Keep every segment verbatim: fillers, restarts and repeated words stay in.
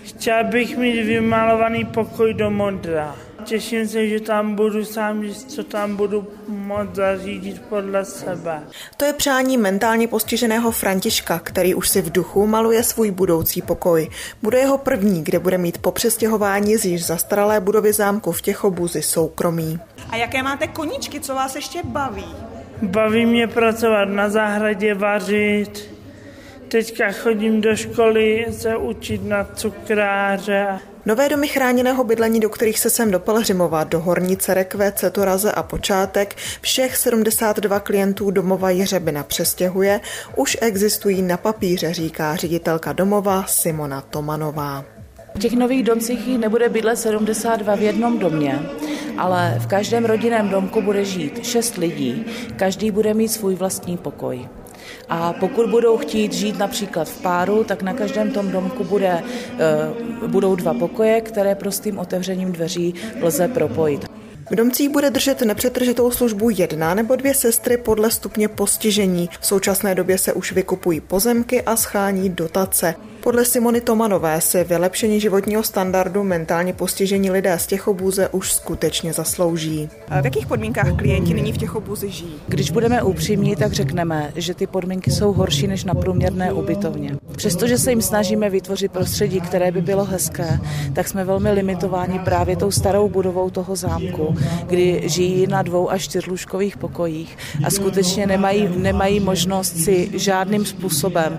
Chtěl bych mít vymalovaný pokoj do modra. Těším se, že tam budu sám, že co tam budu moct zařídit podle sebe. To je přání mentálně postiženého Františka, který už si v duchu maluje svůj budoucí pokoj. Bude jeho první, kde bude mít po přestěhování z již zastaralé budovy zámku v Těchobuzi soukromí. A jaké máte koníčky, co vás ještě baví? Baví mě pracovat na zahradě, vařit. Teďka chodím do školy se učit na cukráře. Nové domy chráněného bydlení, do kterých se sem do Pelhřimova, do Hornice, Rekve, Cetoraze a Počátek všech sedmdesát dva klientů domova Jiřebina přestěhuje, už existují na papíře, říká ředitelka domova Simona Tomanová. V těch nových domcích nebude bydlet sedmdesát dva v jednom domě, ale v každém rodinném domku bude žít šest lidí, každý bude mít svůj vlastní pokoj. A pokud budou chtít žít například v páru, tak na každém tom domku bude, budou dva pokoje, které prostým otevřením dveří lze propojit. V domcích bude držet nepřetržitou službu jedna nebo dvě sestry podle stupně postižení. V současné době se už vykupují pozemky a schání dotace. Podle Simony Tomanové si vylepšení životního standardu mentálně postižení lidé z Těchobuze už skutečně zaslouží. A v jakých podmínkách klienti nyní v Těchobuzi žijí? Když budeme upřímní, tak řekneme, že ty podmínky jsou horší než na průměrné ubytovně. Přestože se jim snažíme vytvořit prostředí, které by bylo hezké, tak jsme velmi limitováni právě tou starou budovou toho zámku, kdy žijí na dvou až čtyřlůžkových pokojích a skutečně nemají, nemají možnost si žádným způsobem,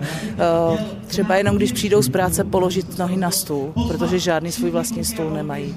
třeba jenom když přijdou z práce, položit nohy na stůl, protože žádný svůj vlastní stůl nemají.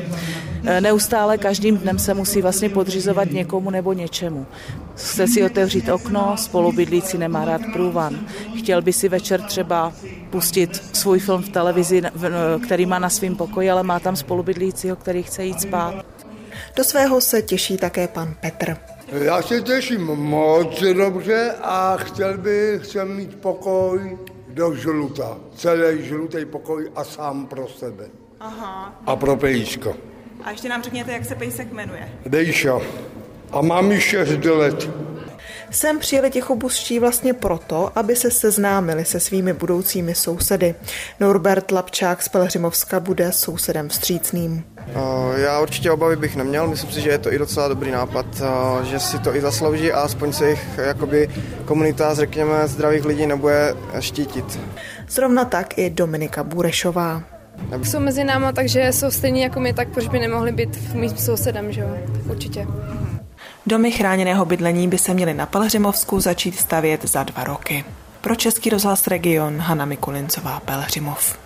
Neustále každým dnem se musí vlastně podřizovat někomu nebo něčemu. Chce si otevřít okno, spolubydlící nemá rád průvan. Chtěl by si večer třeba pustit svůj film v televizi, který má na svém pokoji, ale má tam spolubydlícího, který chce jít spát. Do svého se těší také pan Petr. Já se těším moc dobře a chtěl bych chtěl mít pokoj do žluta. Celý žlutý pokoj a sám pro sebe. Aha. A pro Pejsko. A ještě nám řekněte, jak se pejsek jmenuje. Dejša. A mám ji šest let. Sem přijeli Těchobuzští vlastně proto, aby se seznámili se svými budoucími sousedy. Norbert Lapčák z Pelhřimovska bude sousedem vstřícným. Já určitě obavy bych neměl, myslím si, že je to i docela dobrý nápad, že si to i zaslouží a aspoň se jich jakoby komunita, řekněme, zdravých lidí nebude štítit. Zrovna tak i Dominika Burešová. Jsou mezi náma, takže jsou stejní jako my, tak proč by nemohli být mým sousedem, že jo? Určitě. Domy chráněného bydlení by se měly na Pelhřimovsku začít stavět za dva roky. Pro Český rozhlas Region Hana Mikulincová, Pelhřimov.